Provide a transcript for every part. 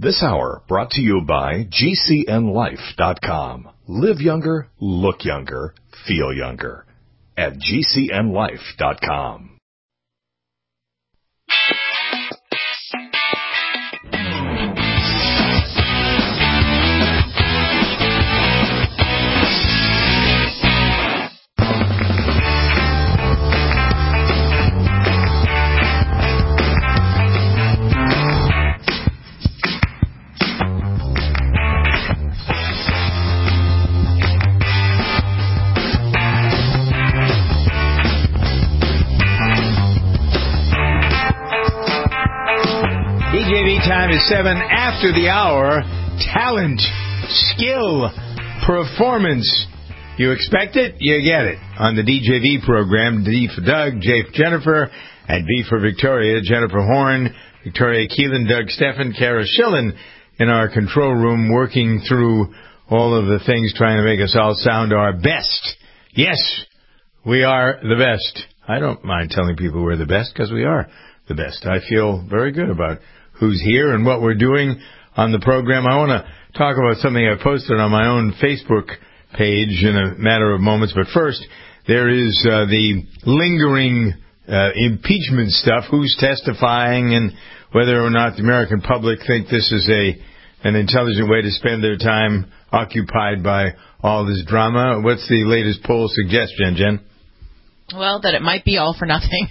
This hour brought to you by GCNLife.com. Live younger, look younger, feel younger. At GCNLife.com. Time is 7 after the hour. Talent, skill, performance. You expect it, you get it. On the DJV program, D for Doug, J for Jennifer, and V for Victoria. Jennifer Horn, Victoria Keelan, Doug Steffen, Kara Schillen in our control room working through all of the things trying to make us all sound our best. Yes, we are the best. I don't mind telling people we're the best because we are the best. I feel very good about who's here and what we're doing on the program. I want to talk about something I posted on my own Facebook page in a matter of moments. But first, there is the lingering impeachment stuff, who's testifying and whether or not the American public think this is an intelligent way to spend their time occupied by all this drama. What's the latest poll suggestion, Jen? Well, that it might be all for nothing.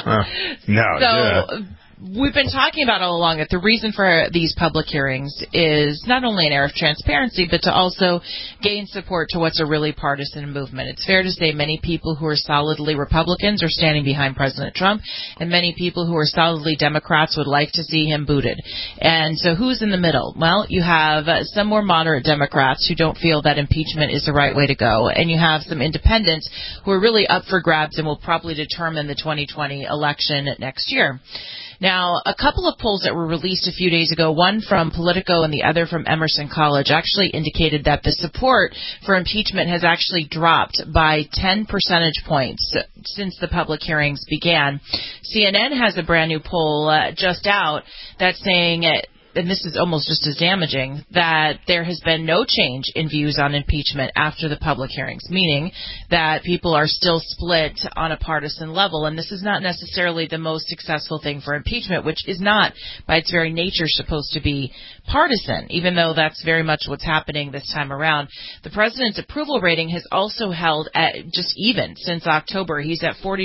We've been talking about all along that the reason for these public hearings is not only an air of transparency, but to also gain support to what's a really partisan movement. It's fair to say many people who are solidly Republicans are standing behind President Trump, and many people who are solidly Democrats would like to see him booted. And so who's in the middle? Well, you have some more moderate Democrats who don't feel that impeachment is the right way to go, and you have some independents who are really up for grabs and will probably determine the 2020 election next year. Now, a couple of polls that were released a few days ago, one from Politico and the other from Emerson College, actually indicated that the support for impeachment has actually dropped by 10 percentage points since the public hearings began. CNN has a brand new poll just out that's saying, and this is almost just as damaging, that there has been no change in views on impeachment after the public hearings, meaning that people are still split on a partisan level. And this is not necessarily the most successful thing for impeachment, which is not, by its very nature, supposed to be partisan, even though that's very much what's happening this time around. The president's approval rating has also held at just even since October. He's at 42%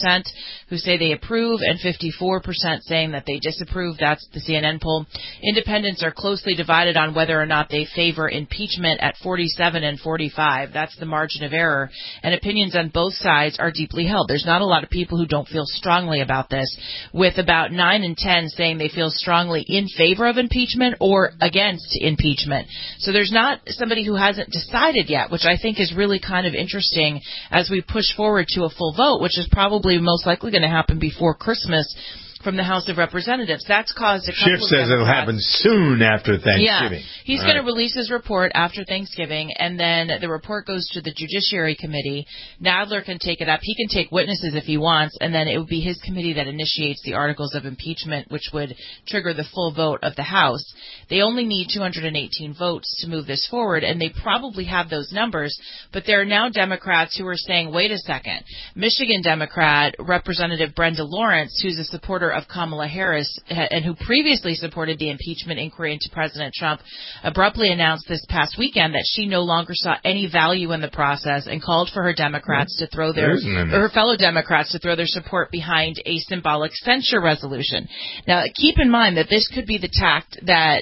who say they approve and 54% saying that they disapprove. That's the CNN poll. Independents are closely divided on whether or not they favor impeachment at 47 and 45. That's the margin of error. And opinions on both sides are deeply held. There's not a lot of people who don't feel strongly about this, with about 9 and 10 saying they feel strongly in favor of impeachment or against impeachment. So there's not somebody who hasn't decided yet, which I think is really kind of interesting as we push forward to a full vote, which is probably most likely going to happen before Christmas from the House of Representatives. That's caused a couple Schiff says it'll happen soon after Thanksgiving. Yeah, he's going to release his report after Thanksgiving, and then the report goes to the Judiciary Committee. Nadler can take it up. He can take witnesses if he wants, and then it would be his committee that initiates the articles of impeachment, which would trigger the full vote of the House. They only need 218 votes to move this forward, and they probably have those numbers, but there are now Democrats who are saying, wait a second. Michigan Democrat Representative Brenda Lawrence, who's a supporter of Kamala Harris and who previously supported the impeachment inquiry into President Trump, abruptly announced this past weekend that she no longer saw any value in the process and called for her Democrats to throw her fellow Democrats to throw their support behind a symbolic censure resolution. Now, keep in mind that this could be the tact that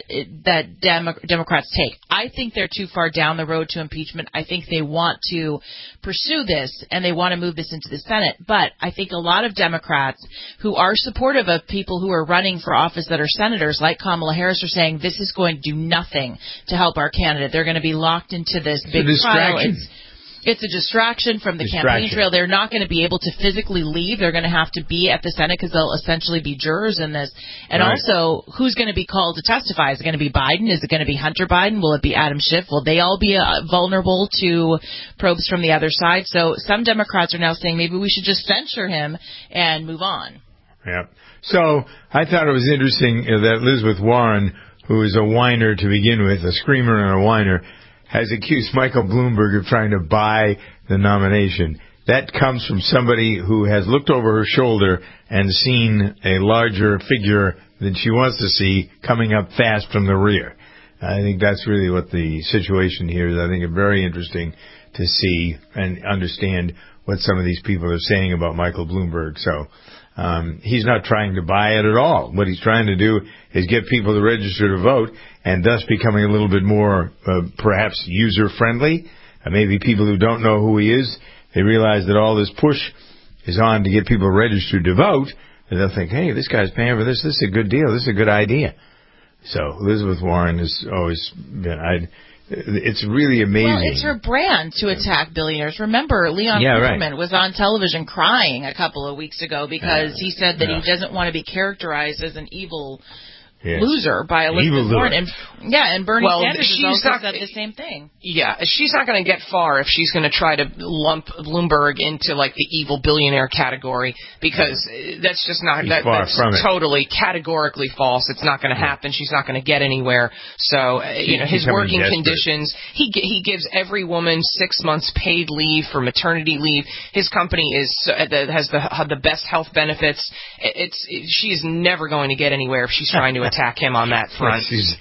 Democrats take. I think they're too far down the road to impeachment. I think they want to pursue this and they want to move this into the Senate. But I think a lot of Democrats who are supportive of people who are running for office that are senators like Kamala Harris are saying this is going to do nothing to help our candidate. They're going to be locked into this big trial. It's a distraction from the campaign trail. They're not going to be able to physically leave. They're going to have to be at the Senate because they'll essentially be jurors in this. And also, who's going to be called to testify? Is it going to be Biden? Is it going to be Hunter Biden? Will it be Adam Schiff? Will they all be vulnerable to probes from the other side? So some Democrats are now saying maybe we should just censure him and move on. Yeah. So I thought it was interesting that Elizabeth Warren who is a whiner to begin with, a screamer and a whiner, has accused Michael Bloomberg of trying to buy the nomination. That comes from somebody who has looked over her shoulder and seen a larger figure than she wants to see coming up fast from the rear. I think that's really what the situation here is. I think it's very interesting to see and understand what some of these people are saying about Michael Bloomberg. So he's not trying to buy it at all. What he's trying to do is get people to register to vote, and thus becoming a little bit more perhaps user-friendly. Maybe people who don't know who he is, they realize that all this push is on to get people registered to vote, and they'll think, hey, this guy's paying for this. This is a good deal. This is a good idea. So Elizabeth Warren has always been... It's really amazing. Well, it's her brand to attack billionaires. Remember, Leon Cooperman was on television crying a couple of weeks ago because he said that he doesn't want to be characterized as an evil loser by Elizabeth Warren. And Bernie Sanders has also said the same thing. Yeah, she's not going to get far if she's going to try to lump Bloomberg into like the evil billionaire category, because that's just not that's totally categorically false. It's not going to happen. She's not going to get anywhere. So his working conditions. He gives every woman 6 months paid leave for maternity leave. His company has the best health benefits. She is never going to get anywhere if she's trying to attack him on that front.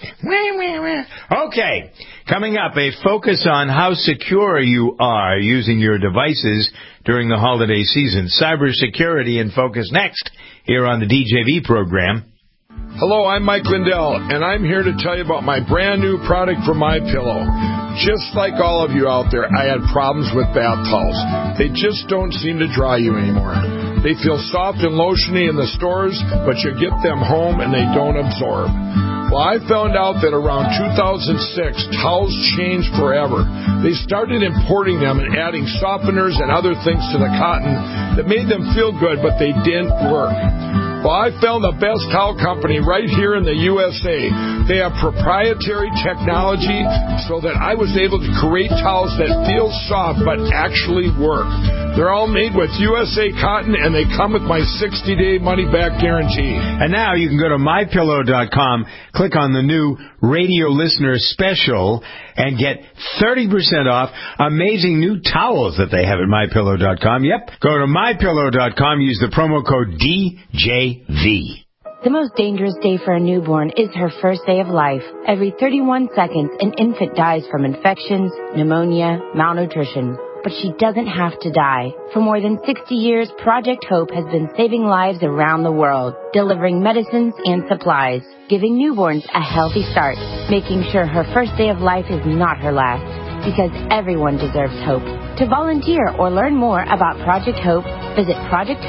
Okay, coming up, a focus on how secure you are using your devices during the holiday season. Cybersecurity in focus next here on the DJV program. Hello, I'm Mike Lindell, and I'm here to tell you about my brand new product from MyPillow. Just like all of you out there, I had problems with bath towels. They just don't seem to dry you anymore. They feel soft and lotiony in the stores, but you get them home and they don't absorb. Well, I found out that around 2006, towels changed forever. They started importing them and adding softeners and other things to the cotton that made them feel good, but they didn't work. Well, I found the best towel company right here in the USA. They have proprietary technology so that I was able to create towels that feel soft but actually work. They're all made with USA cotton, and they come with my 60-day money-back guarantee. And now you can go to MyPillow.com, click on the new radio listener special, and get 30% off amazing new towels that they have at MyPillow.com. Yep, go to MyPillow.com, use the promo code DJV. The most dangerous day for a newborn is her first day of life. Every 31 seconds, an infant dies from infections, pneumonia, malnutrition. But she doesn't have to die. For more than 60 years, Project Hope has been saving lives around the world, delivering medicines and supplies, giving newborns a healthy start, making sure her first day of life is not her last, because everyone deserves hope. To volunteer or learn more about Project Hope, visit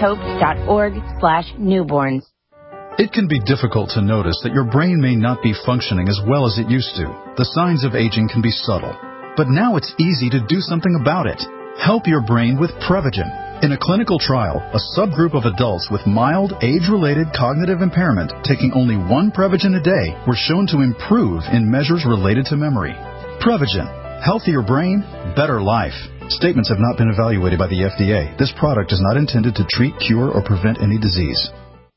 projecthope.org/newborns. It can be difficult to notice that your brain may not be functioning as well as it used to. The signs of aging can be subtle. But now it's easy to do something about it. Help your brain with Prevagen. In a clinical trial, a subgroup of adults with mild age-related cognitive impairment taking only one Prevagen a day were shown to improve in measures related to memory. Prevagen. Healthier brain, better life. Statements have not been evaluated by the FDA. This product is not intended to treat, cure, or prevent any disease.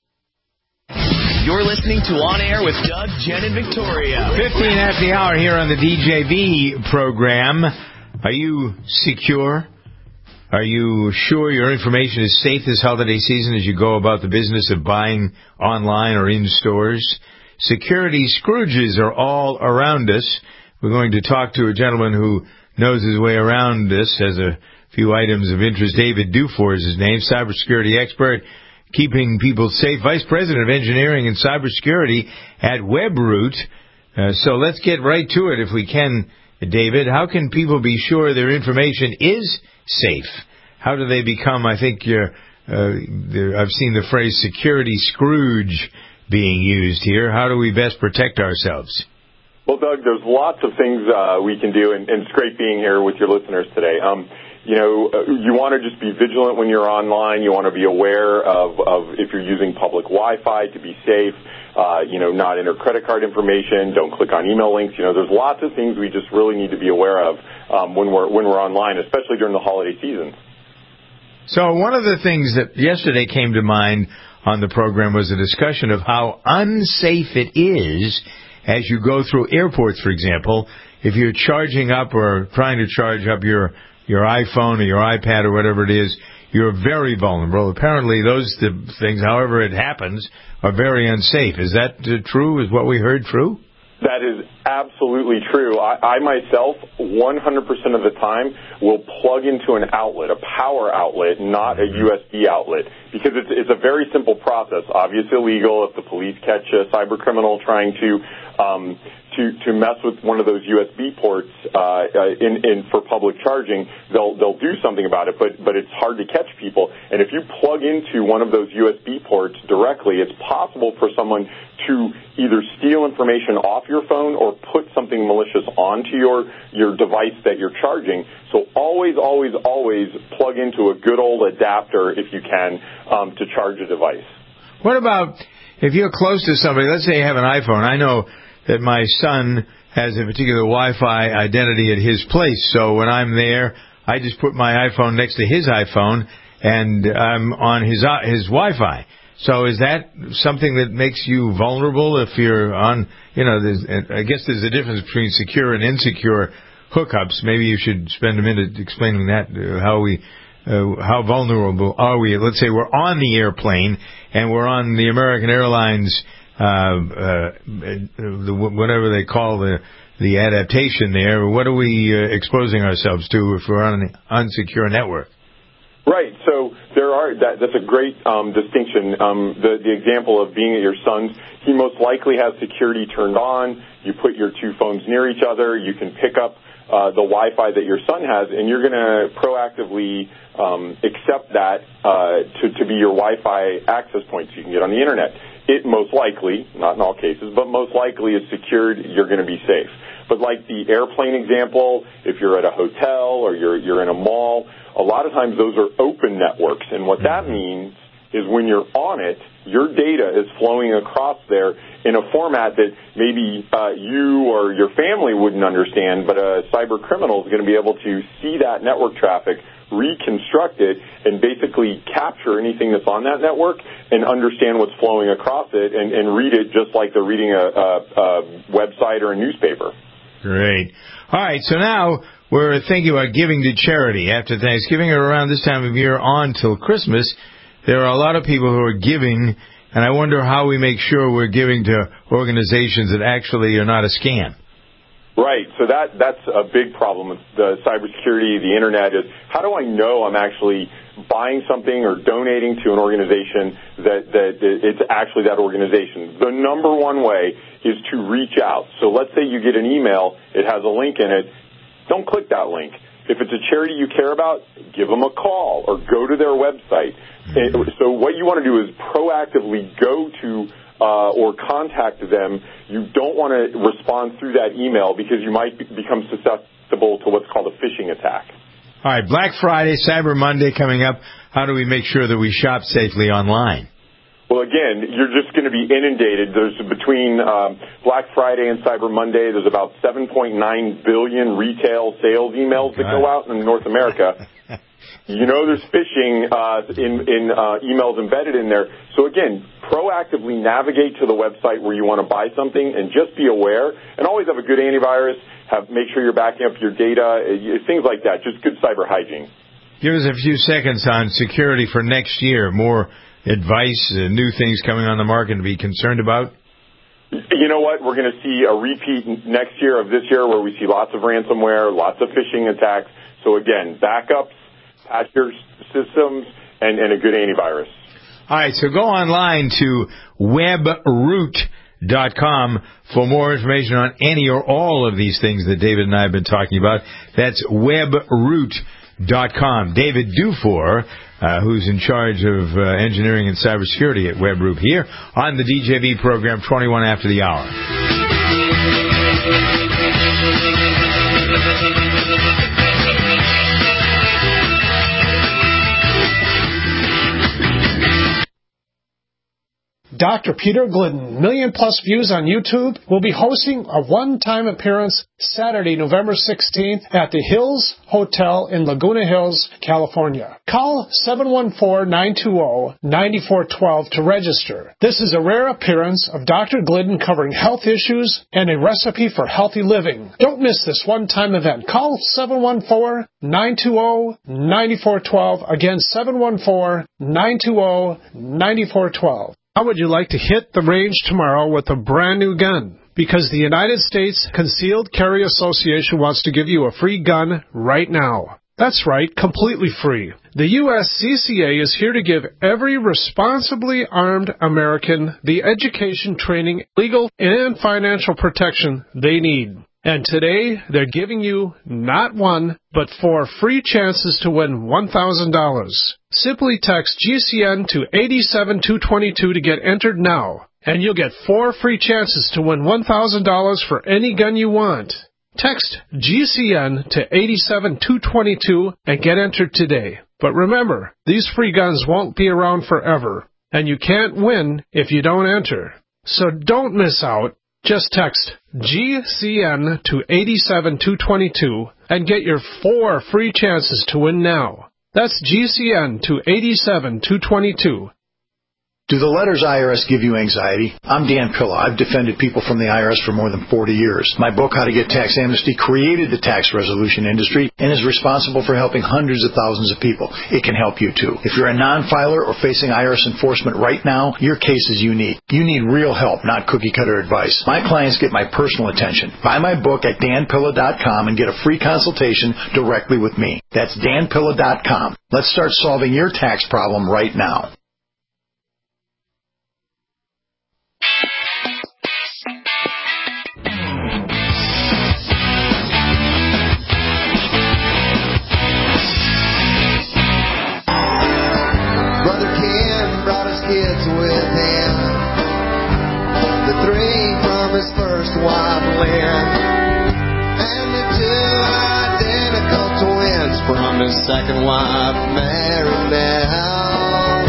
You're listening to On Air with Doug, Jen, and Victoria. 15 after the hour here on the DJV program. Are you secure? Are you sure your information is safe this holiday season as you go about the business of buying online or in stores? Security Scrooges are all around us. We're going to talk to a gentleman who knows his way around this, has a few items of interest. David Dufour is his name, cybersecurity expert, keeping people safe, Vice President of Engineering and Cybersecurity at WebRoot. So let's get right to it if we can, David. How can people be sure their information is safe? How do they become, I think, I've seen the phrase security Scrooge being used here. How do we best protect ourselves? Well, Doug, there's lots of things we can do, and it's great being here with your listeners today. You want to just be vigilant when you're online. You want to be aware of if you're using public Wi-Fi to be safe. Not enter credit card information. Don't click on email links. There's lots of things we just really need to be aware of when we're online, especially during the holiday season. So one of the things that yesterday came to mind on the program was a discussion of how unsafe it is as you go through airports, for example, if you're charging up or trying to charge up your iPhone or your iPad or whatever it is, you're very vulnerable. Apparently, those things, however it happens, are very unsafe. Is that true? Is what we heard true? That is absolutely true. I myself, 100% of the time, will plug into an outlet, a power outlet, not a USB outlet, because it's a very simple process. Obviously illegal. If the police catch a cyber criminal trying to mess with one of those USB ports for public charging, they'll do something about it, but it's hard to catch people. And if you plug into one of those USB ports directly, it's possible for someone to either steal information off your phone or put something malicious onto your device that you're charging. So always, always, always plug into a good old adapter, if you can, to charge a device. What about if you're close to somebody? Let's say you have an iPhone. I know that my son has a particular Wi-Fi identity at his place. So when I'm there, I just put my iPhone next to his iPhone, and I'm on his Wi-Fi. So is that something that makes you vulnerable if you're on, I guess there's a difference between secure and insecure hookups. Maybe you should spend a minute explaining that, how vulnerable are we? Let's say we're on the airplane and we're on the American Airlines, whatever they call the adaptation there. What are we exposing ourselves to if we're on an unsecure network? Right. So that's a great distinction. The example of being at your son's, he most likely has security turned on. You put your two phones near each other. You can pick up the Wi-Fi that your son has, and you're going to proactively accept that to be your Wi-Fi access point so you can get on the Internet. It most likely, not in all cases, but most likely is secured. You're going to be safe. But like the airplane example, if you're at a hotel or you're in a mall, a lot of times those are open networks. And what that means is when you're on it, your data is flowing across there in a format that maybe you or your family wouldn't understand, but a cyber criminal is going to be able to see that network traffic, reconstruct it, and basically capture anything that's on that network and understand what's flowing across it and read it just like they're reading a website or a newspaper. Great. All right, so now we're thinking about giving to charity. After Thanksgiving or around this time of year on till Christmas, there are a lot of people who are giving, and I wonder how we make sure we're giving to organizations that actually are not a scam. Right. So that's a big problem with the cybersecurity, the Internet, is how do I know I'm actually buying something or donating to an organization that it's actually that organization? The number one way is to reach out. So let's say you get an email, it has a link in it. Don't click that link. If it's a charity you care about, give them a call or go to their website. So what you want to do is proactively go to or contact them. You don't want to respond through that email because you might become susceptible to what's called a phishing attack. All right, Black Friday, Cyber Monday coming up. How do we make sure that we shop safely online? Well, again, you're just going to be inundated. There's between Black Friday and Cyber Monday, there's about 7.9 billion retail sales emails that go out in North America. There's phishing in emails embedded in there. So, again, proactively navigate to the website where you want to buy something and just be aware. And always have a good antivirus. Make sure you're backing up your data, things like that. Just good cyber hygiene. Give us a few seconds on security for next year. More advice, new things coming on the market to be concerned about? You know what? We're going to see a repeat next year of this year where we see lots of ransomware, lots of phishing attacks. So, again, backups, patch your systems, and a good antivirus. All right, so go online to webroot.com for more information on any or all of these things that David and I have been talking about. That's webroot.com. David Dufour, who's in charge of engineering and cybersecurity at WebRoot, here on the DJV program, 21 after the hour. Dr. Peter Glidden, million-plus views on YouTube, will be hosting a one-time appearance Saturday, November 16th at the Hills Hotel in Laguna Hills, California. Call 714-920-9412 to register. This is a rare appearance of Dr. Glidden covering health issues and a recipe for healthy living. Don't miss this one-time event. Call 714-920-9412. Again, 714-920-9412. How would you like to hit the range tomorrow with a brand new gun? Because the United States Concealed Carry Association wants to give you a free gun right now. That's right, completely free. The USCCA is here to give every responsibly armed American the education, training, legal, and financial protection they need. And today, they're giving you not one, but 4 free chances to win $1,000. Simply text GCN to 87222 to get entered now, and you'll get 4 free chances to win $1,000 for any gun you want. Text GCN to 87222 and get entered today. But remember, these free guns won't be around forever, and you can't win if you don't enter. So don't miss out. Just text GCN to 87222 and get your 4 free chances to win now. That's GCN to 87222. Do the letters IRS give you anxiety? I'm Dan Pilla. I've defended people from the IRS for more than 40 years. My book, How to Get Tax Amnesty, created the tax resolution industry and is responsible for helping hundreds of thousands of people. It can help you, too. If you're a non-filer or facing IRS enforcement right now, your case is unique. You need real help, not cookie-cutter advice. My clients get my personal attention. Buy my book at danpilla.com and get a free consultation directly with me. That's danpilla.com. Let's start solving your tax problem right now. Kids with him, the 3 from his first wife Lynn, and the 2 identical twins from his second wife Mary Nell.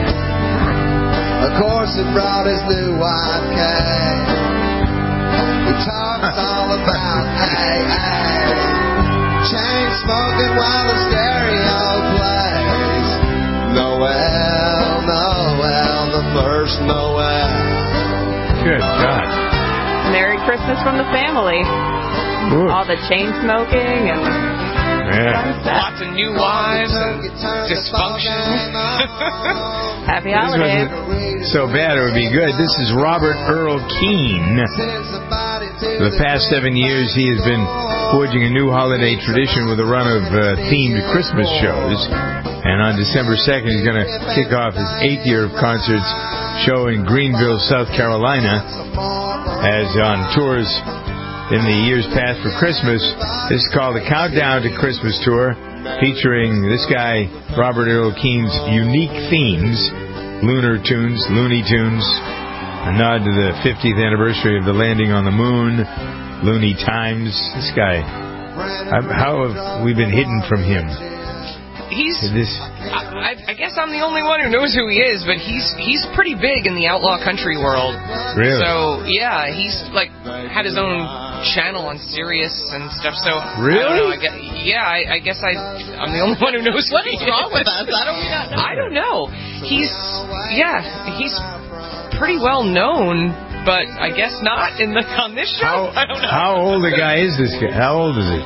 Of course he brought his new wife Kay. He talks all about AA, chain smoking while the stereo plays. Noel, Noel, the first Noel. Good God. Merry Christmas from the family. Ooh. All the chain smoking and lots of new wives and dysfunction. Happy holidays. So bad it would be good. This is Robert Earl Keane. For the past 7 years, he has been forging a new holiday tradition with a run of themed Christmas shows. And on December 2nd, he's going to kick off his 8th year of concerts show in Greenville, South Carolina. As on tours in the years past for Christmas, this is called the Countdown to Christmas Tour, featuring this guy, Robert Earl Keane's unique themes, Lunar Tunes, Looney Tunes, a nod to the 50th anniversary of the landing on the moon, Looney Times. This guy, how have we been hidden from him? I guess I'm the only one who knows who he is, but he's pretty big in the outlaw country world. Really? So yeah, he's like had his own channel on Sirius and stuff. So really, I guess I'm the only one who knows what is wrong with us. I don't know. He's pretty well known, but I guess not on this show. I don't know. How old a guy is this guy? How old is he?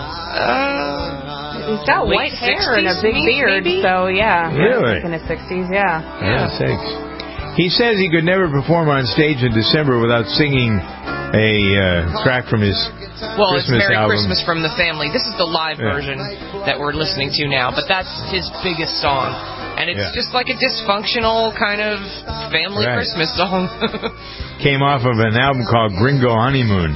He's got white hair and a big beard, maybe? So yeah. Really? In his 60s, yeah. Sakes. He says he could never perform on stage in December without singing a track from his Christmas Merry album. Christmas from the Family. This is the live version that we're listening to now, but that's his biggest song. And it's just like a dysfunctional kind of family Christmas song. Came off of an album called Gringo Honeymoon.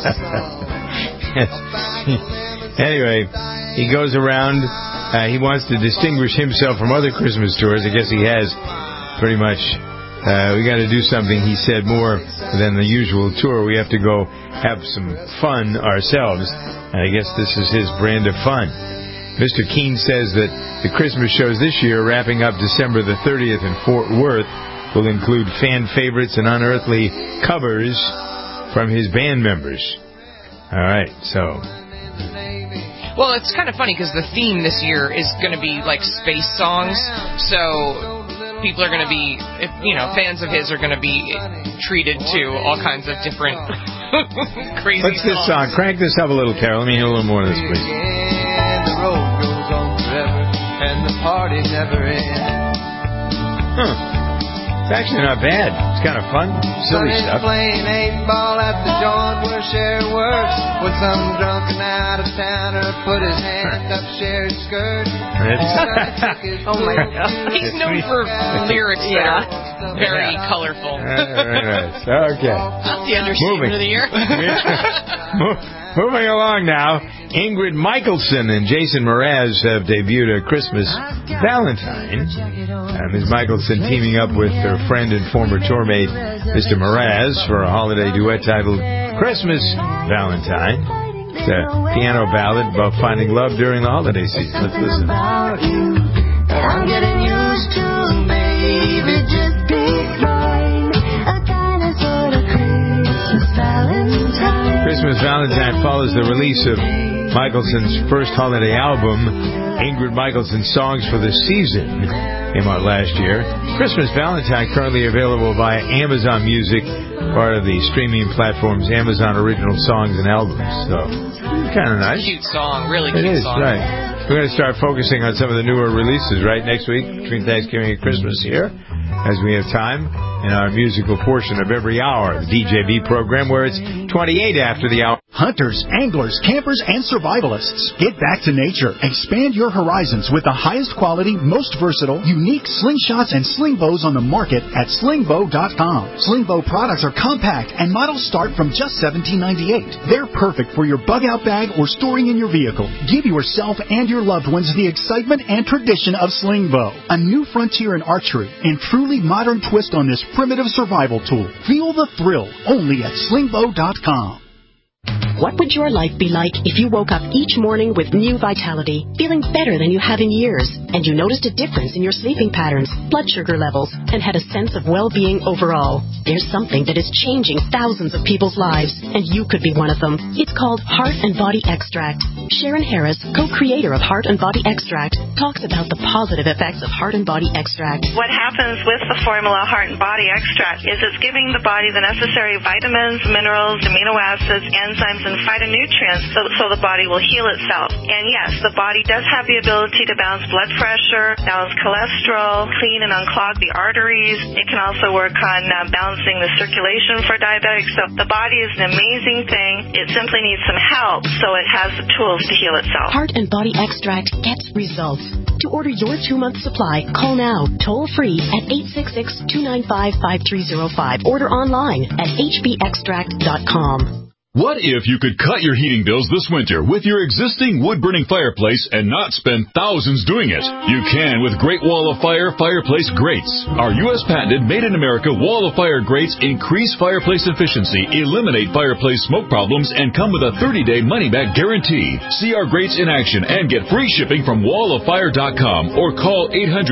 Anyway, he goes around. He wants to distinguish himself from other Christmas tours. I guess he has pretty much. We got to do something, he said, more than the usual tour. We have to go have some fun ourselves. And I guess this is his brand of fun. Mr. Keane says that the Christmas shows this year, wrapping up December the 30th in Fort Worth, will include fan favorites and unearthly covers from his band members. All right, so... Well, it's kind of funny because the theme this year is going to be like space songs, so people are going to be, fans of his are going to be treated to all kinds of different crazy What's this song? Crank this up a little, Carol. Let me hear a little more of this, please. The road goes on forever, and the party never ends. It's actually not bad. It's kind of fun, silly stuff. Playing 8-ball at the joint where Cher works. When some drunken out-of-towner put his hand up Cher's skirt. Oh my God. He's known for lyrics that are very colorful. Right. Okay. That's the understatement of the year. Moving along now, Ingrid Michaelson and Jason Mraz have debuted a Christmas Valentine. Ms. Michaelson teaming up with her friend and former tourmate, Mr. Mraz, for a holiday duet titled Christmas Valentine. It's a piano ballad about finding love during the holiday season. Let's listen. I'm getting used to, baby, just be mine. A kind of sort of Christmas Valentine. Christmas Valentine follows the release of Michelson's first holiday album, Ingrid Michaelson's Songs for the Season, came out last year. Christmas Valentine currently available via Amazon Music, part of the streaming platforms Amazon Original Songs and Albums. So, kind of nice. Cute song, really cute song. It is, right. We're going to start focusing on some of the newer releases, right, next week, between Thanksgiving and Christmas here, as we have time in our musical portion of every hour, the DJV program, where it's 28 after the hour. Hunters, anglers, campers, and survivalists, get back to nature. Expand your horizons with the highest quality, most versatile, unique slingshots and sling bows on the market at slingbow.com. Slingbow products are compact and models start from just $17.98. They're perfect for your bug-out bag or storing in your vehicle. Give yourself and your loved ones the excitement and tradition of Slingbow, a new frontier in archery and truly modern twist on this primitive survival tool. Feel the thrill only at slingbow.com. What would your life be like if you woke up each morning with new vitality, feeling better than you have in years, and you noticed a difference in your sleeping patterns, blood sugar levels, and had a sense of well-being overall? There's something that is changing thousands of people's lives, and you could be one of them. It's called Heart and Body Extract. Sharon Harris, co-creator of Heart and Body Extract, talks about the positive effects of Heart and Body Extract. What happens with the formula Heart and Body Extract is it's giving the body the necessary vitamins, minerals, amino acids, enzymes, and phytonutrients so the body will heal itself. And yes, the body does have the ability to balance blood pressure, balance cholesterol, clean and unclog the arteries. It can also work on balancing the circulation for diabetics. So the body is an amazing thing. It simply needs some help so it has the tools to heal itself. Heart and Body Extract gets results. To order your 2-month supply, call now, toll free at 866-295-5305. Order online at hbextract.com. What if you could cut your heating bills this winter with your existing wood-burning fireplace and not spend thousands doing it? You can with Great Wall of Fire fireplace grates. Our U.S. patented made-in-America Wall of Fire grates increase fireplace efficiency, eliminate fireplace smoke problems, and come with a 30-day money-back guarantee. See our grates in action and get free shipping from walloffire.com or call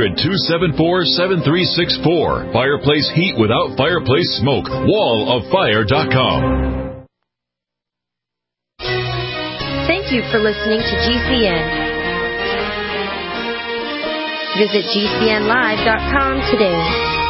800-274-7364. Fireplace heat without fireplace smoke. walloffire.com. Thank you for listening to GCN. Visit GCNlive.com today.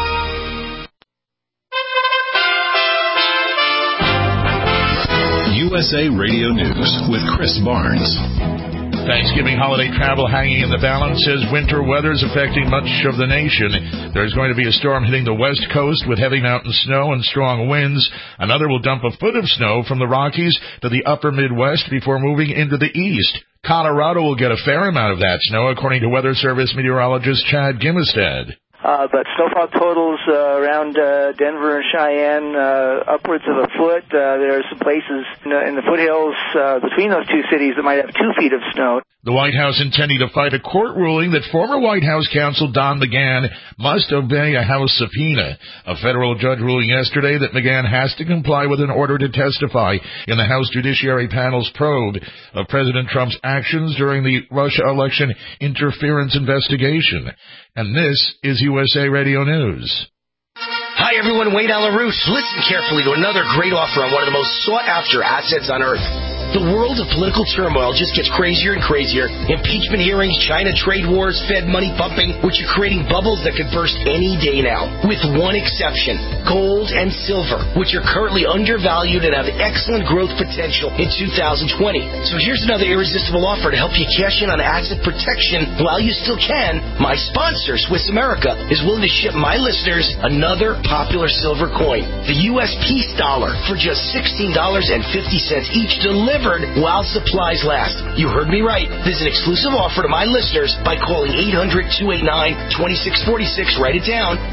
USA Radio News with Chris Barnes. Thanksgiving holiday travel hanging in the balance as winter weather's affecting much of the nation. There's going to be a storm hitting the west coast with heavy mountain snow and strong winds. Another will dump a foot of snow from the Rockies to the upper Midwest before moving into the east. Colorado will get a fair amount of that snow, according to Weather Service meteorologist Chad Gimestad. But snowfall totals around Denver and Cheyenne upwards of a foot. There are some places in the foothills between those two cities that might have 2 feet of snow. The White House intending to fight a court ruling that former White House counsel Don McGahn must obey a House subpoena. A federal judge ruling yesterday that McGahn has to comply with an order to testify in the House Judiciary Panel's probe of President Trump's actions during the Russia election interference investigation. And this is USA Radio News. Hi, everyone. Wayne Alaroos. Listen carefully to another great offer on one of the most sought-after assets on Earth. The world of political turmoil just gets crazier and crazier. Impeachment hearings, China trade wars, Fed money pumping, which are creating bubbles that could burst any day now. With one exception, gold and silver, which are currently undervalued and have excellent growth potential in 2020. So here's another irresistible offer to help you cash in on asset protection while you still can. My sponsor, Swiss America, is willing to ship my listeners another popular silver coin, the U.S. Peace Dollar, for just $16.50 each, delivered while supplies last. You heard me right. This is an exclusive offer to my listeners by calling 800-289-2646. Write it down.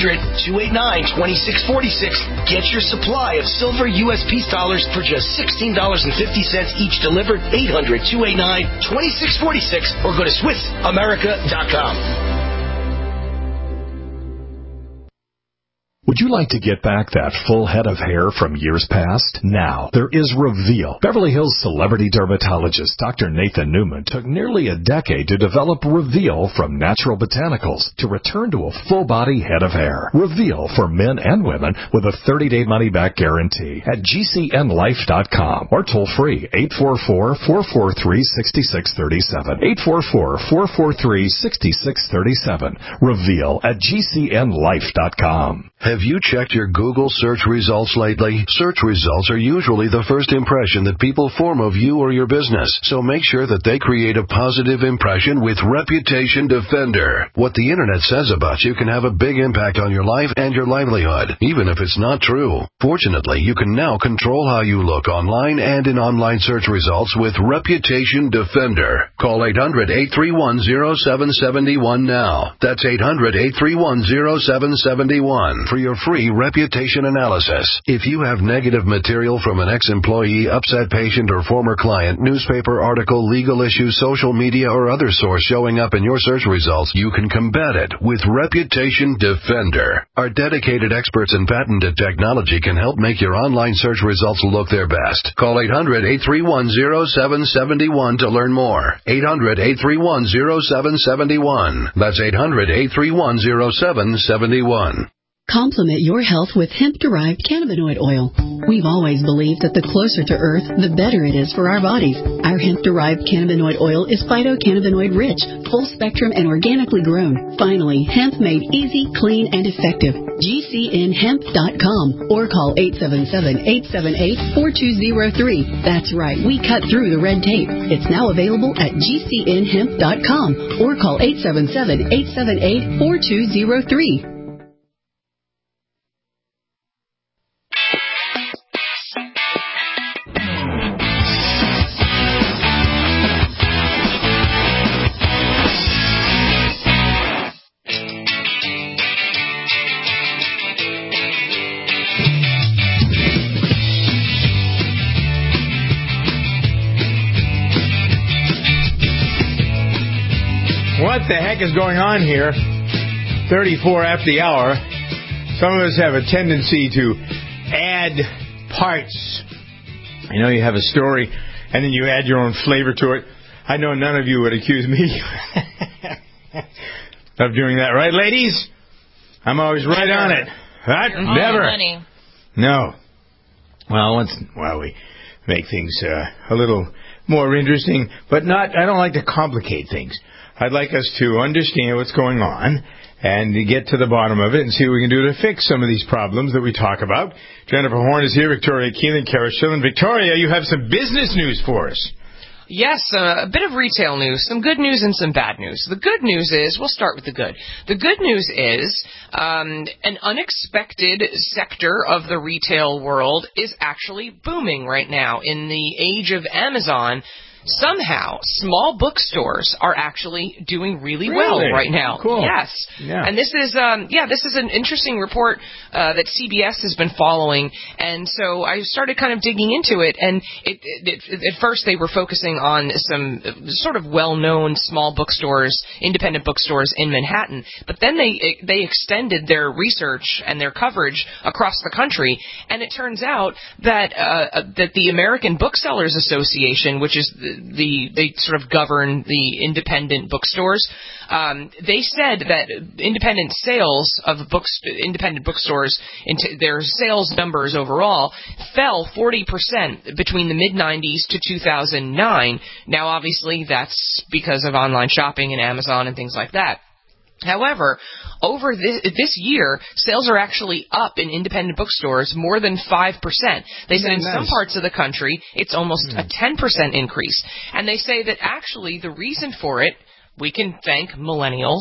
800-289-2646. Get your supply of silver U.S. Peace Dollars for just $16.50 each, delivered. 800-289-2646, or go to SwissAmerica.com. Would you like to get back that full head of hair from years past? Now, there is Reveal. Beverly Hills celebrity dermatologist Dr. Nathan Newman took nearly a decade to develop Reveal from natural botanicals to return to a full-body head of hair. Reveal for men and women with a 30-day money-back guarantee at GCNlife.com or toll free 844-443-6637. 844-443-6637. Reveal at GCNlife.com. Have you checked your Google search results lately? Search results are usually the first impression that people form of you or your business, so make sure that they create a positive impression with Reputation Defender. What the Internet says about you can have a big impact on your life and your livelihood, even if it's not true. Fortunately, you can now control how you look online and in online search results with Reputation Defender. Call 800-831-0771 now. That's 800-831-0771. For your free reputation analysis. If you have negative material from an ex-employee, upset patient, or former client, newspaper article, legal issue, social media, or other source showing up in your search results, you can combat it with Reputation Defender. Our dedicated experts in patented technology can help make your online search results look their best. Call 800-831-0771 to learn more. 800-831-0771. That's 800-831-0771. Complement your health with hemp-derived cannabinoid oil. We've always believed that the closer to Earth, the better it is for our bodies. Our hemp-derived cannabinoid oil is phytocannabinoid-rich, full-spectrum, and organically grown. Finally, hemp made easy, clean, and effective. GCNhemp.com or call 877-878-4203. That's right, we cut through the red tape. It's now available at GCNhemp.com or call 877-878-4203. What the heck is going on here? 34 after the hour. Some of us have a tendency to add parts. You know, you have a story, and then you add your own flavor to it. I know none of you would accuse me of doing that, right, ladies? I'm always right on it. Right? Never. Money. No. Well, once in a while we make things a little more interesting, but not. I don't like to complicate things. I'd like us to understand what's going on and to get to the bottom of it and see what we can do to fix some of these problems that we talk about. Jennifer Horn is here, Victoria Keelan, Kara Schillen. Victoria, you have some business news for us. Yes, a bit of retail news, some good news and some bad news. The good news is, we'll start with the good. The good news is an unexpected sector of the retail world is actually booming right now. In the age of Amazon, somehow small bookstores are actually doing really well right now. Cool. Yes. Yeah. And this is an interesting report that CBS has been following, and so I started kind of digging into it, and at first they were focusing on some sort of well-known small bookstores, independent bookstores in Manhattan, but then they extended their research and their coverage across the country, and it turns out that that the American Booksellers Association, which is they sort of govern the independent bookstores. They said that independent sales of independent bookstores, into their sales numbers overall, fell 40% between the mid-90s to 2009. Now, obviously, that's because of online shopping and Amazon and things like that. However, over this year, sales are actually up in independent bookstores more than 5%. They said in some parts of the country, it's almost a 10% increase. And they say that actually the reason for it, we can thank millennials.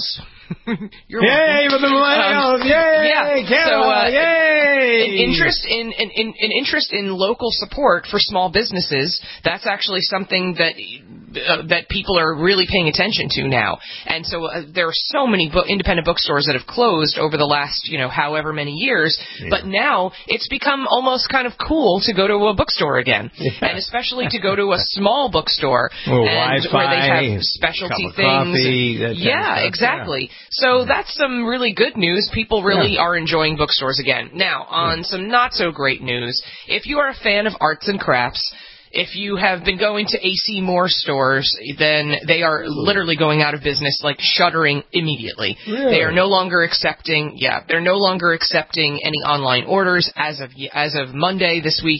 Yay for the millennials! Yay, Canada! Yay! An interest in local support for small businesses. That's actually something that people are really paying attention to now. And so there are so many independent bookstores that have closed over the last, however many years. Yeah. But now it's become almost kind of cool to go to a bookstore again, and especially to go to a small bookstore and where they have specialty things. Coffee, exactly. Yeah. So that's some really good news. People really are enjoying bookstores again. Now, on some not so great news, if you are a fan of arts and crafts, if you have been going to AC Moore stores, then they are literally going out of business, like shuttering immediately. Really? They are no longer accepting any online orders as of Monday this week.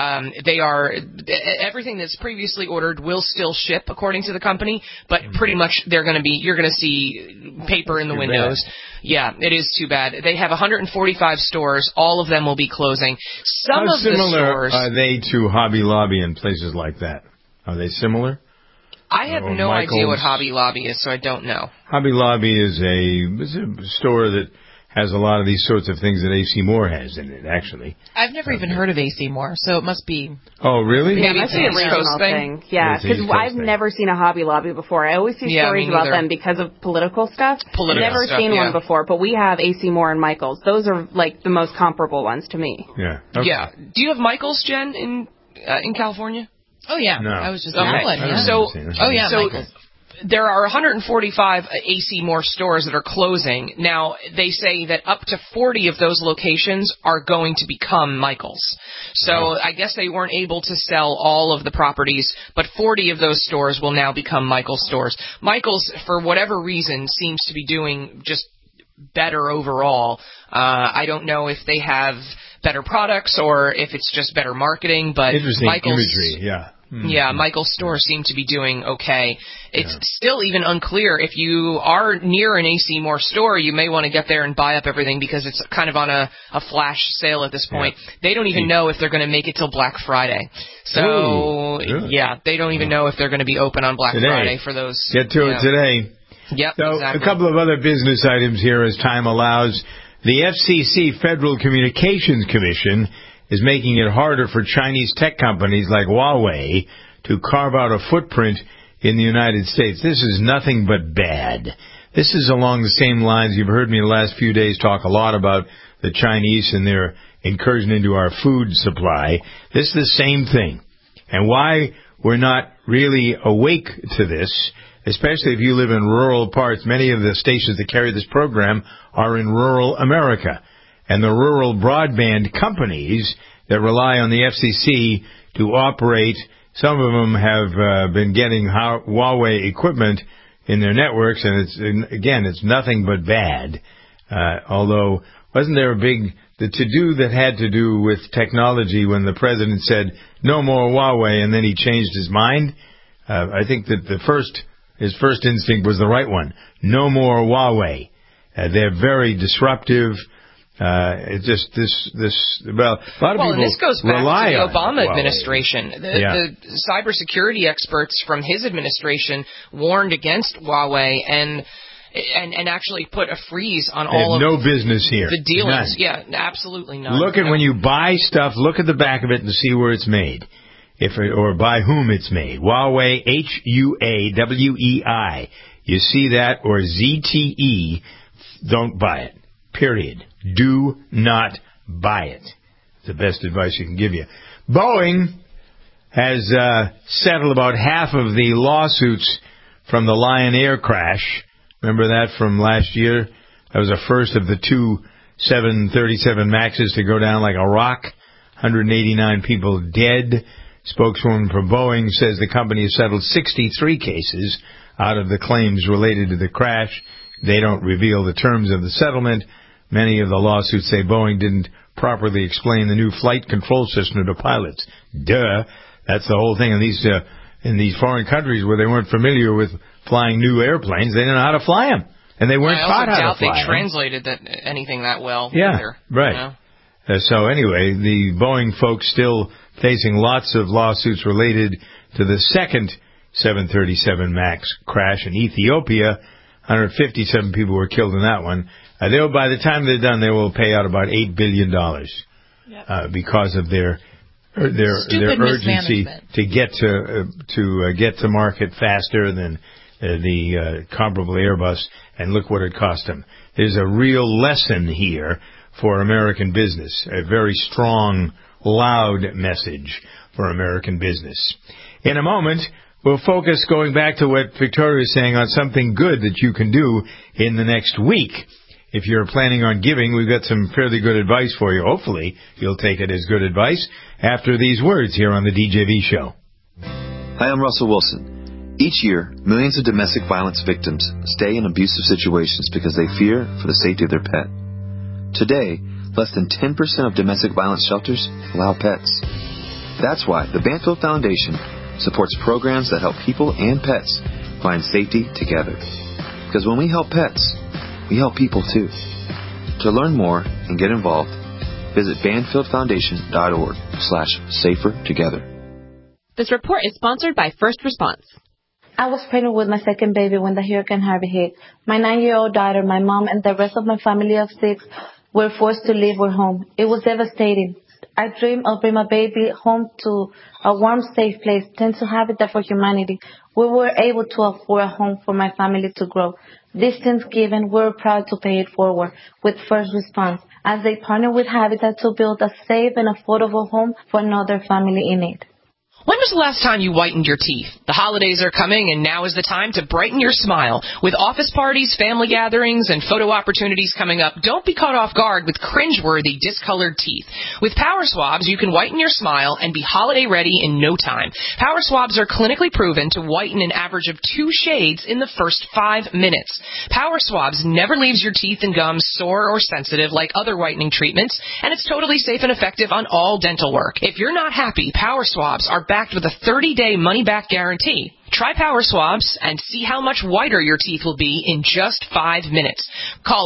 Everything that's previously ordered will still ship according to the company, but pretty much you're going to see paper in the windows. Bad. Yeah, it is too bad. They have 145 stores. All of them will be closing. How similar are they to Hobby Lobby and places like that? Are they similar? I have no idea what Hobby Lobby is, so I don't know. Hobby Lobby is a store that has a lot of these sorts of things that AC Moore has in it, actually. I've never even heard of AC Moore, so it must be... Oh, really? Yeah, it must be a regional thing. Yeah, because I've never seen a Hobby Lobby before. I always see stories about them because of political stuff. Never seen one before, but we have AC Moore and Michaels. Those are, like, the most comparable ones to me. Yeah. Okay. Yeah. Do you have Michaels, Jen, in California? Oh, yeah. No. I was just Michaels. There are 145 AC Moore stores that are closing. Now, they say that up to 40 of those locations are going to become Michaels. So I guess they weren't able to sell all of the properties, but 40 of those stores will now become Michaels stores. Michaels, for whatever reason, seems to be doing just better overall. I don't know if they have better products or if it's just better marketing, but interesting Michaels, imagery, yeah. Mm-hmm. Yeah, Michael's stores seem to be doing okay. It's still even unclear. If you are near an AC Moore store, you may want to get there and buy up everything because it's kind of on a flash sale at this point. Yeah. They don't even know if they're going to make it till Black Friday. So, they don't even know if they're going to be open on Black Friday for those. Get to it today. Yep, so exactly. A couple of other business items here as time allows. The FCC, Federal Communications Commission, is making it harder for Chinese tech companies like Huawei to carve out a footprint in the United States. This is nothing but bad. This is along the same lines. You've heard me the last few days talk a lot about the Chinese and their incursion into our food supply. This is the same thing. And why we're not really awake to this, especially if you live in rural parts. Many of the stations that carry this program are in rural America. And the rural broadband companies that rely on the FCC to operate, some of them have been getting Huawei equipment in their networks, and it's nothing but bad. Although, wasn't there the to-do that had to do with technology when the president said, no more Huawei, and then he changed his mind? I think that his first instinct was the right one. No more Huawei. They're very disruptive. It's just a lot of people and this goes back rely to the Obama on administration. The cybersecurity experts from his administration warned against Huawei and actually put a freeze on all of no business here. The dealings. None. Yeah, absolutely none. Look at when you buy stuff, look at the back of it and see where it's made. Or by whom it's made. Huawei, Huawei. You see that, or ZTE, don't buy it. Period. Do not buy it. It's the best advice you can give you. Boeing has settled about half of the lawsuits from the Lion Air crash. Remember that from last year? That was the first of the two 737 MAXs to go down like a rock. 189 people dead. Spokeswoman for Boeing says the company has settled 63 cases out of the claims related to the crash. They don't reveal the terms of the settlement. Many of the lawsuits say Boeing didn't properly explain the new flight control system to pilots. Duh. That's the whole thing. In these foreign countries where they weren't familiar with flying new airplanes, they didn't know how to fly them. And they weren't taught how to fly them. I also doubt they translated anything that well either. Right. You know? So anyway, the Boeing folks still facing lots of lawsuits related to the second 737 MAX crash in Ethiopia. 157 people were killed in that one. By the time they're done, they will pay out about $8 billion because of their urgency to get to market faster than the comparable Airbus. And look what it cost them. There's a real lesson here for American business, a very strong, loud message for American business. In a moment, we'll focus, going back to what Victoria is saying, on something good that you can do in the next week. If you're planning on giving, we've got some fairly good advice for you. Hopefully, you'll take it as good advice after these words here on the DJV Show. Hi, I'm Russell Wilson. Each year, millions of domestic violence victims stay in abusive situations because they fear for the safety of their pet. Today, less than 10% of domestic violence shelters allow pets. That's why the Banfield Foundation supports programs that help people and pets find safety together. Because when we help pets, we help people too. To learn more and get involved, visit BanfieldFoundation.org/safertogether. This report is sponsored by First Response. I was pregnant with my second baby when the Hurricane Harvey hit. My 9-year-old daughter, my mom, and the rest of my family of 6 were forced to leave our home. It was devastating. I dreamed of bringing my baby home to a warm, safe place, tend to Habitat for Humanity. We were able to afford a home for my family to grow. This Thanksgiving, we're proud to pay it forward with First Response, as they partner with Habitat to build a safe and affordable home for another family in need. When was the last time you whitened your teeth? The holidays are coming, and now is the time to brighten your smile. With office parties, family gatherings, and photo opportunities coming up, don't be caught off guard with cringeworthy, discolored teeth. With Power Swabs, you can whiten your smile and be holiday ready in no time. Power Swabs are clinically proven to whiten an average of 2 shades in the first 5 minutes. Power Swabs never leaves your teeth and gums sore or sensitive like other whitening treatments, and it's totally safe and effective on all dental work. If you're not happy, Power Swabs are backed with a 30-day money-back guarantee. Try Power Swabs and see how much whiter your teeth will be in just 5 minutes. Call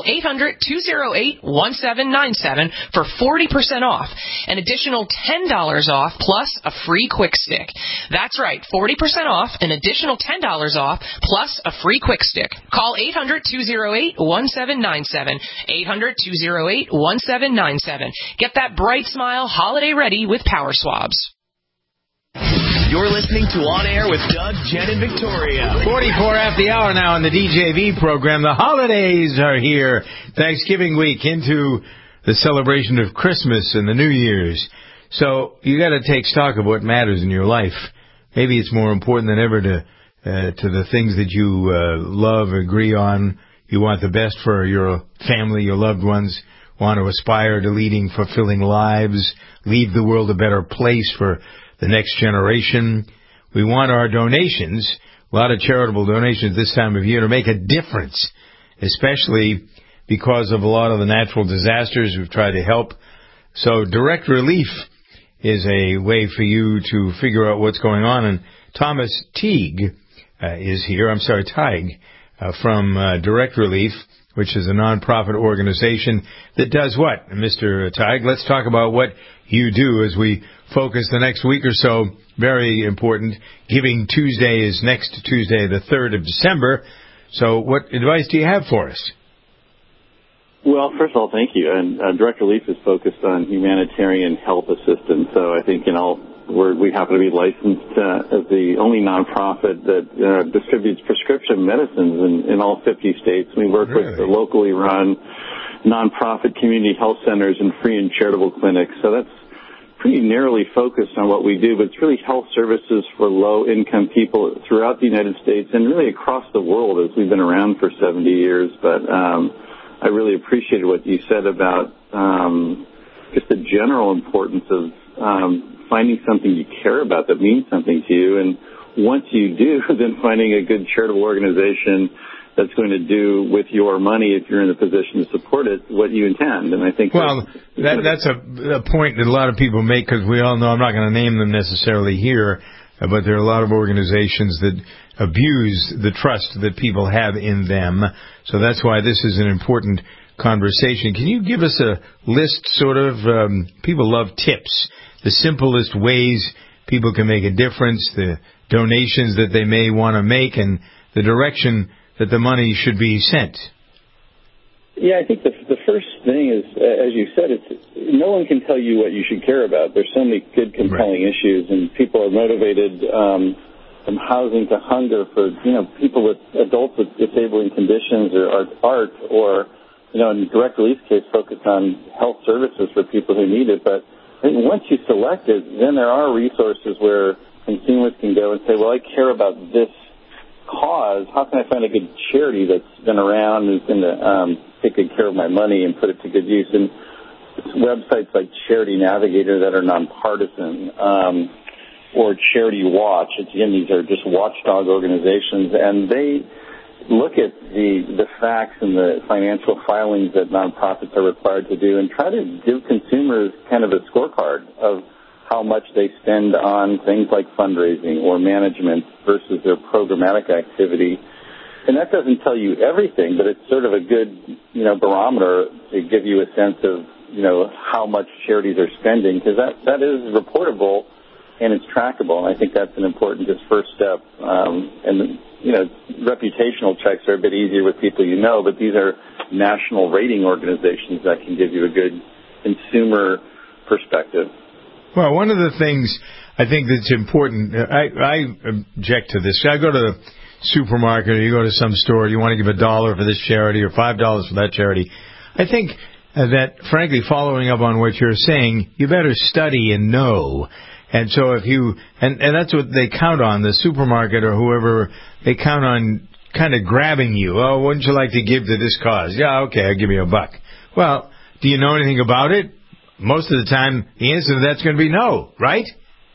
800-208-1797 for 40% off. An additional $10 off plus a free quick stick. That's right, 40% off, an additional $10 off plus a free quick stick. Call 800-208-1797. 800-208-1797. Get that bright smile holiday ready with Power Swabs. You're listening to On Air with Doug, Jen, and Victoria. 44 after the hour now on the DJV program. The holidays are here. Thanksgiving week into the celebration of Christmas and the New Year's. So you got to take stock of what matters in your life. Maybe it's more important than ever to the things that you love, agree on. You want the best for your family, your loved ones. Want to aspire to leading fulfilling lives. Leave the world a better place for the next generation. We want our donations, a lot of charitable donations this time of year, to make a difference, especially because of a lot of the natural disasters we've tried to help. So direct relief is a way for you to figure out what's going on. And Thomas Teague is here. Teig from Direct Relief, which is a nonprofit organization that does what, Mr. Teig? Let's talk about what you do as we focus the next week or so. Very important. Giving Tuesday is next Tuesday, the 3rd of December. So what advice do you have for us? Well, first of all, thank you. And Direct Relief is focused on humanitarian health assistance. So I think, we happen to be licensed as the only nonprofit that distributes prescription medicines in all 50 states. We work with the locally run nonprofit community health centers and free and charitable clinics. So that's pretty narrowly focused on what we do, but it's really health services for low-income people throughout the United States and really across the world, as we've been around for 70 years. But I really appreciated what you said about just the general importance finding something you care about that means something to you. And once you do, then finding a good charitable organization that's going to do with your money, if you're in a position to support it, what you intend. And I think that's a point that a lot of people make, because we all know, I'm not going to name them necessarily here, but there are a lot of organizations that abuse the trust that people have in them. So that's why this is an important conversation. Can you give us a list, sort of, people love tips, the simplest ways people can make a difference, the donations that they may want to make, and the direction that the money should be sent? Yeah, I think the first thing is, as you said, no one can tell you what you should care about. There's so many good, compelling issues, and people are motivated from housing to hunger for, people with adults with disabling conditions or art, or, in direct relief case, focus on health services for people who need it. But I think once you select it, then there are resources where consumers can go and say, well, I care about this cause. How can I find a good charity that's been around and is going to take good care of my money and put it to good use? And websites like Charity Navigator that are nonpartisan, or Charity Watch. Again, these are just watchdog organizations, and they look at the facts and the financial filings that nonprofits are required to do and try to give consumers kind of a scorecard of how much they spend on things like fundraising or management versus their programmatic activity. And that doesn't tell you everything, but it's sort of a good, barometer to give you a sense of, how much charities are spending, because that is reportable and it's trackable. And I think that's an important first step. Reputational checks are a bit easier with people but these are national rating organizations that can give you a good consumer perspective. Well, one of the things I think that's important, I object to this. I go to the supermarket, or you go to some store, you want to give $1 for this charity or $5 for that charity. I think that, frankly, following up on what you're saying, you better study and know. And so if and that's what they count on, the supermarket or whoever, they count on kind of grabbing you. Oh, wouldn't you like to give to this cause? Yeah, okay, I'll give you $1. Well, do you know anything about it? Most of the time, the answer to that's going to be no, right?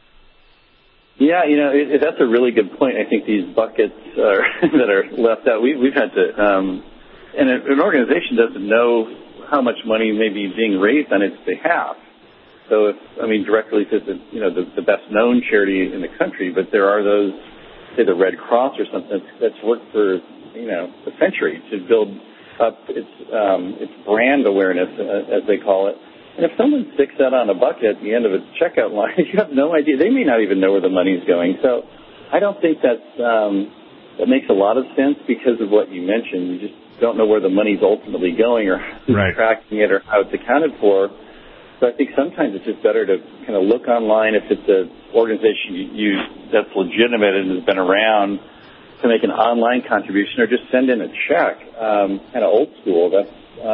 Yeah, that's a really good point. I think these buckets that are left out, we've had to, and an organization doesn't know how much money may be being raised on its behalf. So Direct Relief is the best known charity in the country, but there are those, say the Red Cross or something, that's worked for a century to build up its brand awareness, as they call it. And if someone sticks that on a bucket at the end of a checkout line, you have no idea. They may not even know where the money's going. So I don't think that makes a lot of sense because of what you mentioned. You just don't know where the money's ultimately going or who's tracking it or how it's accounted for. So I think sometimes it's just better to kind of look online if it's an organization that's legitimate and has been around, to make an online contribution, or just send in a check, kind of old school. That's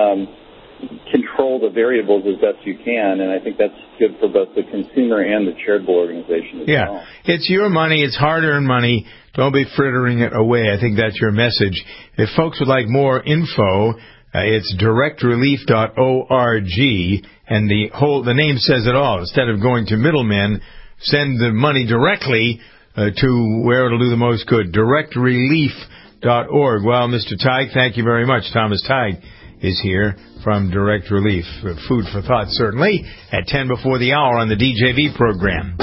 control the variables as best you can, and I think that's good for both the consumer and the charitable organization as well. It's your money. It's hard-earned money. Don't be frittering it away. I think that's your message. If folks would like more info, it's directrelief.org, and the name says it all. Instead of going to middlemen, send the money directly to where it'll do the most good. directrelief.org. Well, Mr. Teig, thank you very much. Thomas Teig is here from Direct Relief. Food for thought, certainly, at 10 before the hour on the DJV program.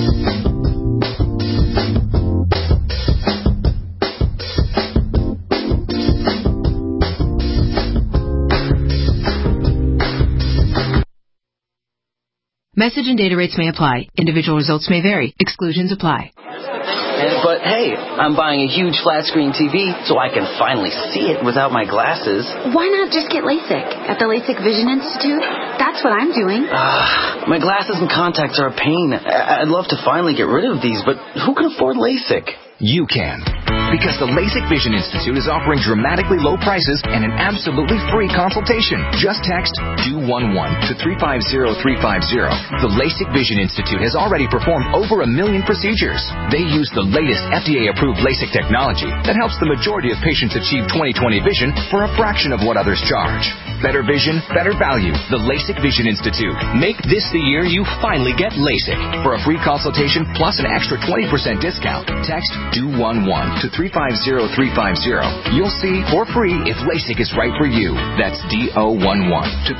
Message and data rates may apply. Individual results may vary. Exclusions apply. But hey, I'm buying a huge flat screen TV so I can finally see it without my glasses. Why not just get LASIK at the LASIK Vision Institute? That's what I'm doing. My glasses and contacts are a pain. I'd love to finally get rid of these, but who can afford LASIK? You can. Because the LASIK Vision Institute is offering dramatically low prices and an absolutely free consultation. Just text 211 to 350350. The LASIK Vision Institute has already performed over 1 million procedures. They use the latest FDA-approved LASIK technology that helps the majority of patients achieve 20/20 vision for a fraction of what others charge. Better vision, better value. The LASIK Vision Institute. Make this the year you finally get LASIK. For a free consultation plus an extra 20% discount, text DO11 to 350350. You'll see for free if LASIK is right for you. That's DO11 to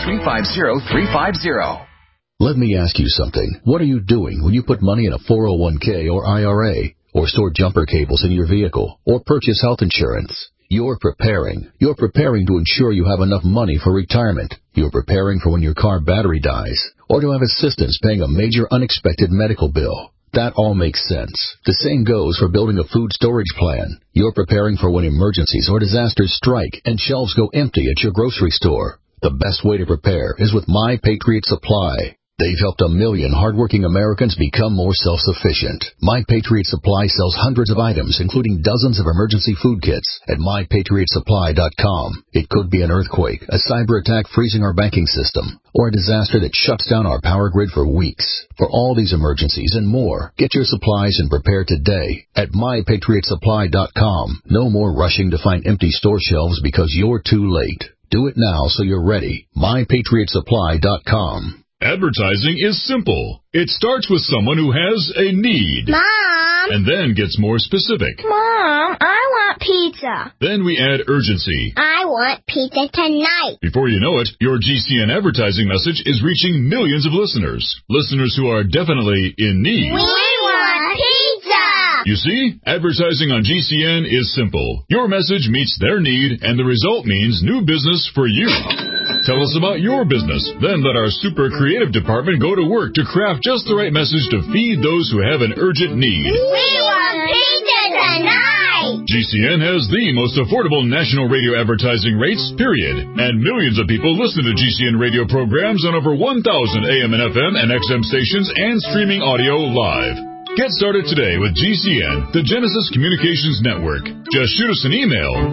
350350. Let me ask you something. What are you doing when you put money in a 401k or IRA, or store jumper cables in your vehicle, or purchase health insurance? You're preparing. You're preparing to ensure you have enough money for retirement. You're preparing for when your car battery dies, or to have assistance paying a major unexpected medical bill. That all makes sense. The same goes for building a food storage plan. You're preparing for when emergencies or disasters strike and shelves go empty at your grocery store. The best way to prepare is with My Patriot Supply. They've helped 1 million hardworking Americans become more self-sufficient. My Patriot Supply sells hundreds of items, including dozens of emergency food kits at MyPatriotSupply.com. It could be an earthquake, a cyber attack freezing our banking system, or a disaster that shuts down our power grid for weeks. For all these emergencies and more, get your supplies and prepare today at MyPatriotSupply.com. No more rushing to find empty store shelves because you're too late. Do it now so you're ready. MyPatriotSupply.com. Advertising is simple. It starts with someone who has a need. Mom! And then gets more specific. Mom, I want pizza. Then we add urgency. I want pizza tonight. Before you know it, your GCN advertising message is reaching millions of listeners. Listeners who are definitely in need. We want pizza! You see, advertising on GCN is simple. Your message meets their need, and the result means new business for you. Tell us about your business. Then let our super creative department go to work to craft just the right message to feed those who have an urgent need. We want pizza tonight! GCN has the most affordable national radio advertising rates, period. And millions of people listen to GCN radio programs on over 1,000 AM and FM and XM stations and streaming audio live. Get started today with GCN, the Genesis Communications Network. Just shoot us an email,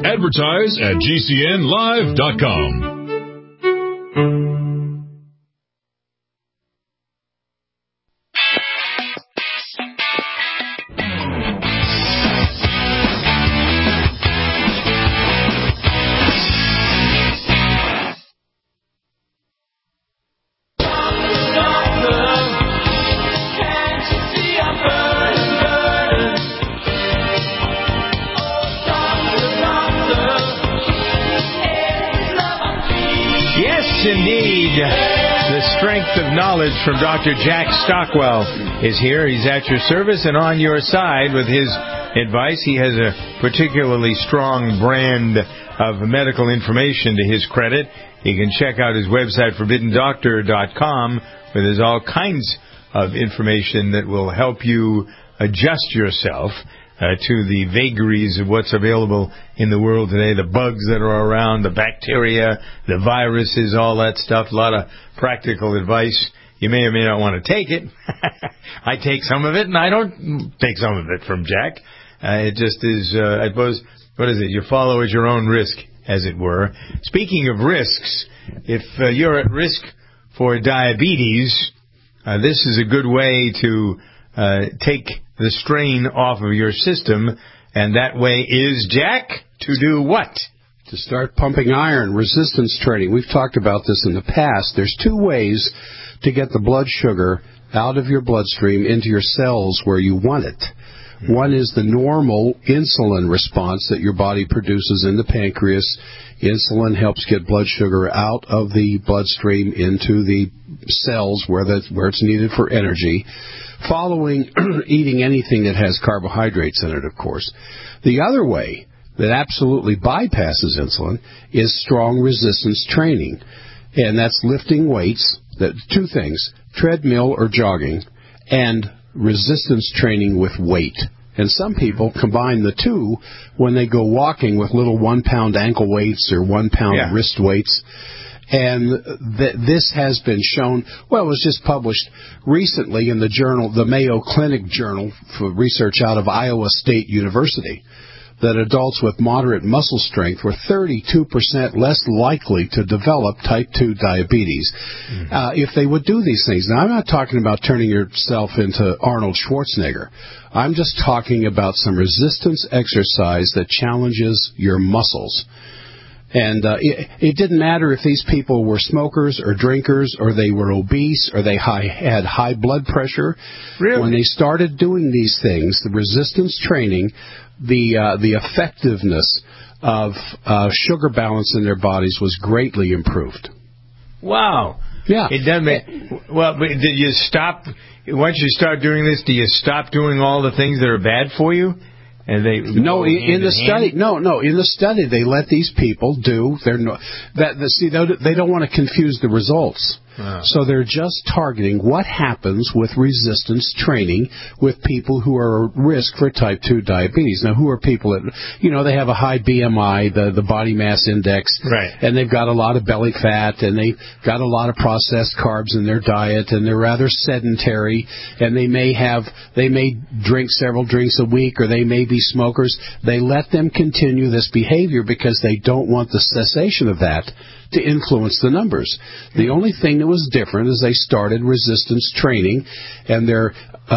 advertise@gcnlive.com. Indeed, the strength of knowledge from Dr. Jack Stockwell is here. He's at your service and on your side with his advice. He has a particularly strong brand of medical information to his credit. You can check out his website, ForbiddenDoctor.com, where there's all kinds of information that will help you adjust yourself to the vagaries of what's available in the world today, the bugs that are around, the bacteria, the viruses, all that stuff. A lot of practical advice. You may or may not want to take it. I take some of it, and I don't take some of it from Jack. It just is, I suppose, what is it? You follow at your own risk, as it were. Speaking of risks, if you're at risk for diabetes, this is a good way to take the strain off of your system, and that way is, Jack, to do what? To start pumping iron, resistance training. We've talked about this in the past. There's two ways to get the blood sugar out of your bloodstream into your cells where you want it. One is the normal insulin response that your body produces in the pancreas. Insulin helps get blood sugar out of the bloodstream into the cells where it's needed for energy, following eating anything that has carbohydrates in it, of course. The other way that absolutely bypasses insulin is strong resistance training, and that's lifting weights. Two things, treadmill or jogging, and resistance training with weight. And some people combine the two when they go walking with little 1-pound ankle weights or 1-pound wrist weights. And this has been shown, well, it was just published recently in the journal, the Mayo Clinic Journal, for research out of Iowa State University, that adults with moderate muscle strength were 32% less likely to develop type 2 diabetes if they would do these things. Now, I'm not talking about turning yourself into Arnold Schwarzenegger. I'm just talking about some resistance exercise that challenges your muscles. And it didn't matter if these people were smokers or drinkers or they were obese or they had high blood pressure. Really? When they started doing these things, the resistance training, the effectiveness of sugar balance in their bodies was greatly improved. Wow. Yeah. It doesn't make... Well, but did you stop... Once you start doing this, do you stop doing all the things that are bad for you? And they in the study they let these people do they don't want to confuse the results. So they're just targeting what happens with resistance training with people who are at risk for type 2 diabetes. Now, who are people that, they have a high BMI, the body mass index, right, and they've got a lot of belly fat, and they've got a lot of processed carbs in their diet, and they're rather sedentary, and they may drink several drinks a week, or they may be smokers. They let them continue this behavior because they don't want the cessation of that to influence the numbers. The only thing that was different is they started resistance training, and their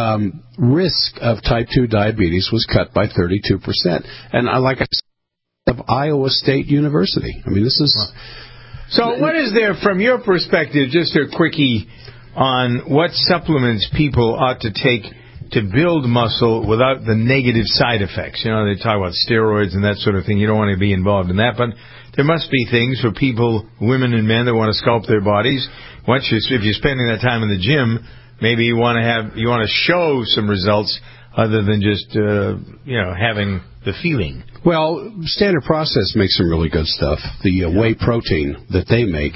risk of type 2 diabetes was cut by 32%. And like I said, of Iowa State University. I mean, this is... So what is there, from your perspective, just a quickie on what supplements people ought to take to build muscle without the negative side effects? They talk about steroids and that sort of thing. You don't want to be involved in that, but there must be things for people, women and men, that want to sculpt their bodies. If you're spending that time in the gym, maybe you want to show some results other than just having the feeling. Well, Standard Process makes some really good stuff. The whey protein that they make,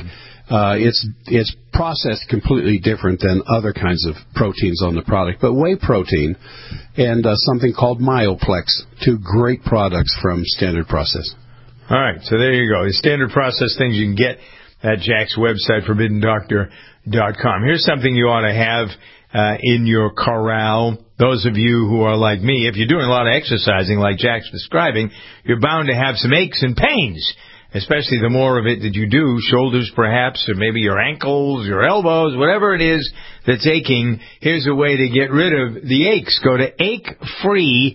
it's processed completely different than other kinds of proteins on the product. But whey protein and something called Myoplex, two great products from Standard Process. All right, so there you go. The Standard Process things you can get at Jack's website, ForbiddenDoctor.com. Here's something you ought to have in your corral. Those of you who are like me, if you're doing a lot of exercising like Jack's describing, you're bound to have some aches and pains, especially the more of it that you do, shoulders perhaps, or maybe your ankles, your elbows, whatever it is that's aching. Here's a way to get rid of the aches. Go to AcheFree.live.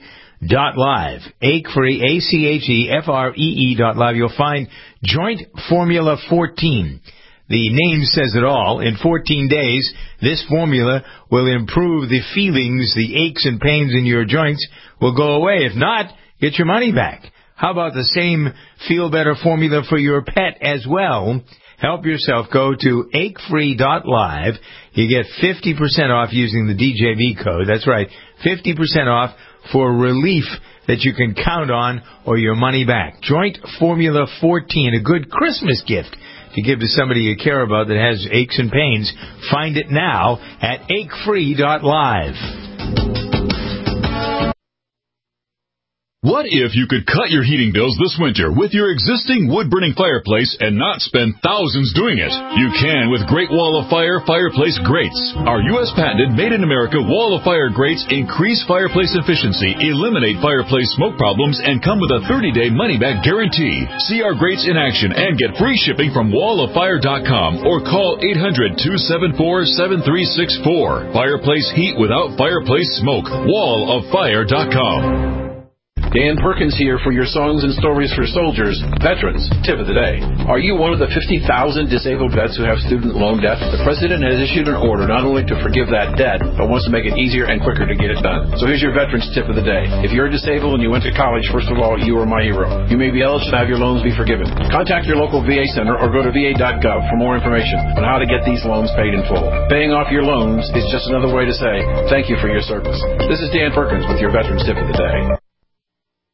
AcheFree, AcheFree.live. You'll find Joint Formula 14. The name says it all. In 14 days, this formula will improve the feelings, the aches and pains in your joints will go away. If not, get your money back. How about the same Feel Better formula for your pet as well? Help yourself. Go to AcheFree.live. You get 50% off using the DJV code. That's right, 50% off for relief that you can count on, or your money back. Joint Formula 14, a good Christmas gift to give to somebody you care about that has aches and pains. Find it now at AcheFree.live. What if you could cut your heating bills this winter with your existing wood-burning fireplace and not spend thousands doing it? You can with Great Wall of Fire fireplace grates. Our U.S. patented made-in-America Wall of Fire grates increase fireplace efficiency, eliminate fireplace smoke problems, and come with a 30-day money-back guarantee. See our grates in action and get free shipping from walloffire.com or call 800-274-7364. Fireplace heat without fireplace smoke. walloffire.com. Dan Perkins here for your Songs and Stories for Soldiers Veterans Tip of the Day. Are you one of the 50,000 disabled vets who have student loan debt? The President has issued an order not only to forgive that debt, but wants to make it easier and quicker to get it done. So here's your Veterans Tip of the Day. If you're disabled and you went to college, first of all, you are my hero. You may be eligible to have your loans be forgiven. Contact your local VA center or go to va.gov for more information on how to get these loans paid in full. Paying off your loans is just another way to say thank you for your service. This is Dan Perkins with your Veterans Tip of the Day.